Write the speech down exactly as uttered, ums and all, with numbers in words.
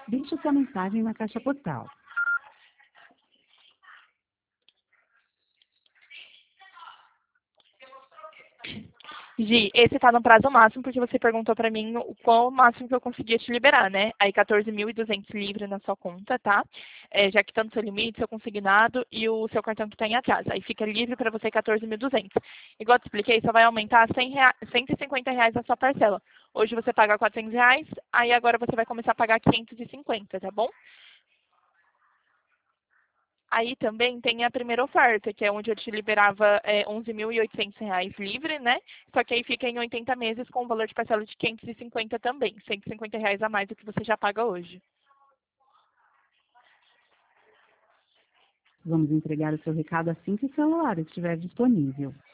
Deixe sua mensagem na caixa postal. Gi, esse tá no prazo máximo, porque você perguntou pra mim o qual máximo que eu conseguia te liberar, né? Aí quatorze mil e duzentos livre na sua conta, tá? É, já quitando seu limite, seu consignado e o seu cartão que tá em atraso. Aí fica livre para você quatorze mil e duzentos. Igual eu te expliquei, só vai aumentar cem rea... cento e cinquenta reais a sua parcela. Hoje você paga quatrocentos reais, aí agora você vai começar a pagar quinhentos e cinquenta, tá bom? Aí também tem a primeira oferta, que é onde eu te liberava é, onze mil e oitocentos reais livre, né? Só que aí fica em oitenta meses com o valor de parcela de quinhentos e cinquenta também, cento e cinquenta reais a mais do que você já paga hoje. Vamos entregar o seu recado assim que o celular estiver disponível.